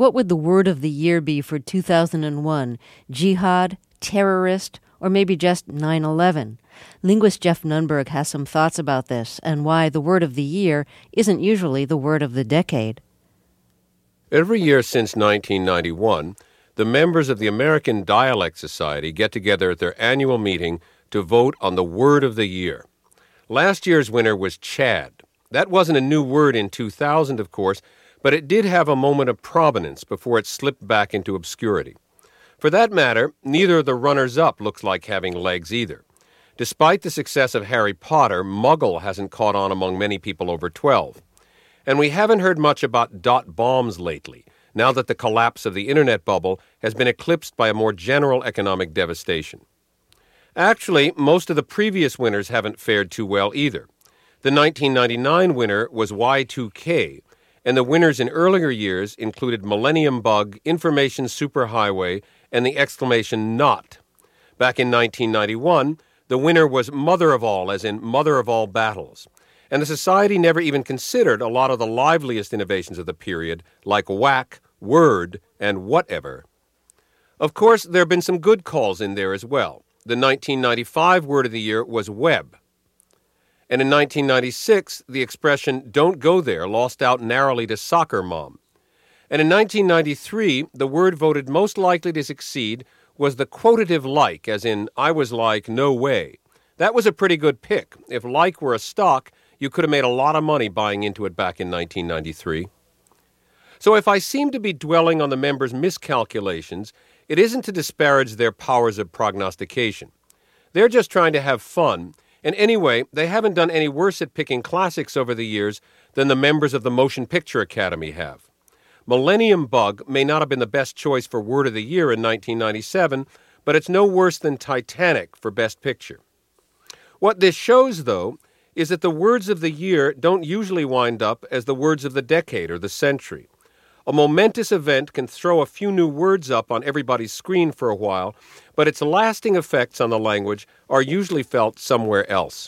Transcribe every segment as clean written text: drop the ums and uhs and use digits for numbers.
What would the word of the year be for 2001? Jihad, terrorist, or maybe just 9/11? Linguist Jeff Nunberg has some thoughts about this and why the word of the year isn't usually the word of the decade. Every year since 1991, the members of the American Dialect Society get together at their annual meeting to vote on the word of the year. Last year's winner was Chad. That wasn't a new word in 2000, of course, but it did have a moment of prominence before it slipped back into obscurity. For that matter, neither of the runners-up looks like having legs either. Despite the success of Harry Potter, Muggle hasn't caught on among many people over 12. And we haven't heard much about dot bombs lately, now that the collapse of the internet bubble has been eclipsed by a more general economic devastation. Actually, most of the previous winners haven't fared too well either. The 1999 winner was Y2K, and the winners in earlier years included Millennium Bug, Information Superhighway, and the exclamation "not." Back in 1991, the winner was Mother of All, as in Mother of All Battles. And the Society never even considered a lot of the liveliest innovations of the period, like whack, word, and whatever. Of course, there have been some good calls in there as well. The 1995 word of the year was web. And in 1996, the expression "don't go there" lost out narrowly to soccer mom. And in 1993, the word voted most likely to succeed was the quotative like, as in I was like, no way. That was a pretty good pick. If like were a stock, you could have made a lot of money buying into it back in 1993. So if I seem to be dwelling on the members' miscalculations, it isn't to disparage their powers of prognostication. They're just trying to have fun, and anyway, they haven't done any worse at picking classics over the years than the members of the Motion Picture Academy have. Millennium Bug may not have been the best choice for Word of the Year in 1997, but it's no worse than Titanic for Best Picture. What this shows, though, is that the words of the year don't usually wind up as the words of the decade or the century. A momentous event can throw a few new words up on everybody's screen for a while, but its lasting effects on the language are usually felt somewhere else.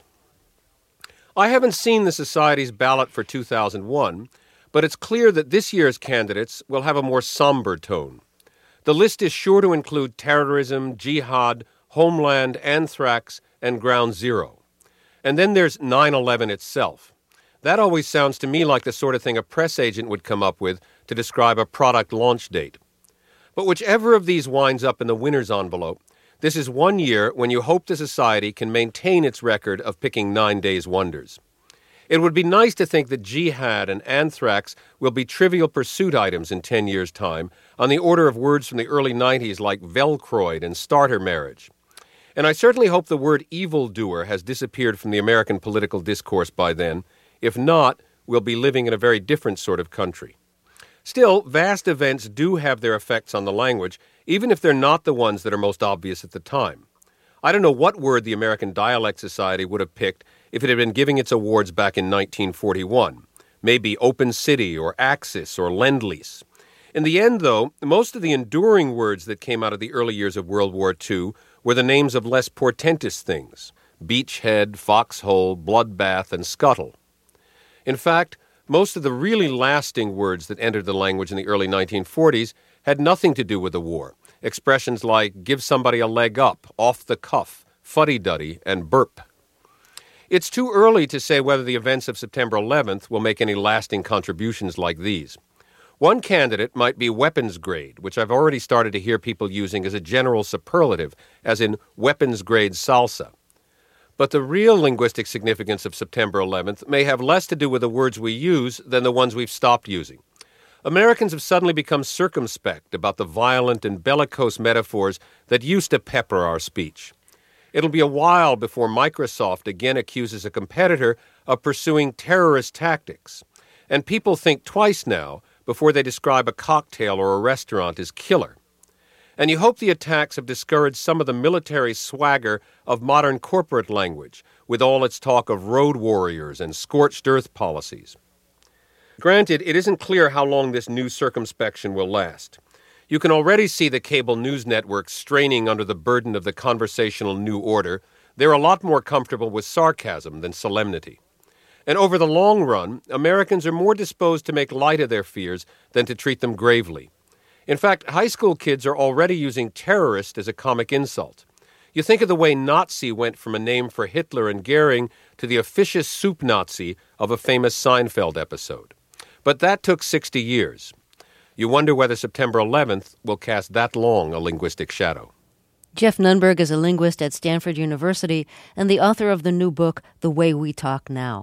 I haven't seen the Society's ballot for 2001, but it's clear that this year's candidates will have a more somber tone. The list is sure to include terrorism, jihad, homeland, anthrax, and ground zero. And then there's 9/11 itself. That always sounds to me like the sort of thing a press agent would come up with to describe a product launch date. But whichever of these winds up in the winner's envelope, this is one year when you hope the Society can maintain its record of picking 9 days wonders. It would be nice to think that jihad and anthrax will be trivial pursuit items in 10 years' time, on the order of words from the early 90s like Velcroid and starter marriage. And I certainly hope the word evildoer has disappeared from the American political discourse by then. If not, we'll be living in a very different sort of country. Still, vast events do have their effects on the language, even if they're not the ones that are most obvious at the time. I don't know what word the American Dialect Society would have picked if it had been giving its awards back in 1941. Maybe Open City or Axis or Lend-Lease. In the end, though, most of the enduring words that came out of the early years of World War II were the names of less portentous things: beachhead, foxhole, bloodbath, and scuttle. In fact, most of the really lasting words that entered the language in the early 1940s had nothing to do with the war. Expressions like give somebody a leg up, off the cuff, fuddy-duddy, and burp. It's too early to say whether the events of September 11th will make any lasting contributions like these. One candidate might be weapons grade, which I've already started to hear people using as a general superlative, as in weapons grade salsa. But the real linguistic significance of September 11th may have less to do with the words we use than the ones we've stopped using. Americans have suddenly become circumspect about the violent and bellicose metaphors that used to pepper our speech. It'll be a while before Microsoft again accuses a competitor of pursuing terrorist tactics. And people think twice now before they describe a cocktail or a restaurant as killer. And you hope the attacks have discouraged some of the military swagger of modern corporate language, with all its talk of road warriors and scorched earth policies. Granted, it isn't clear how long this new circumspection will last. You can already see the cable news networks straining under the burden of the conversational new order. They're a lot more comfortable with sarcasm than solemnity. And over the long run, Americans are more disposed to make light of their fears than to treat them gravely. In fact, high school kids are already using terrorist as a comic insult. You think of the way Nazi went from a name for Hitler and Goering to the officious soup Nazi of a famous Seinfeld episode. But that took 60 years. You wonder whether September 11th will cast that long a linguistic shadow. Jeff Nunberg is a linguist at Stanford University and the author of the new book, The Way We Talk Now.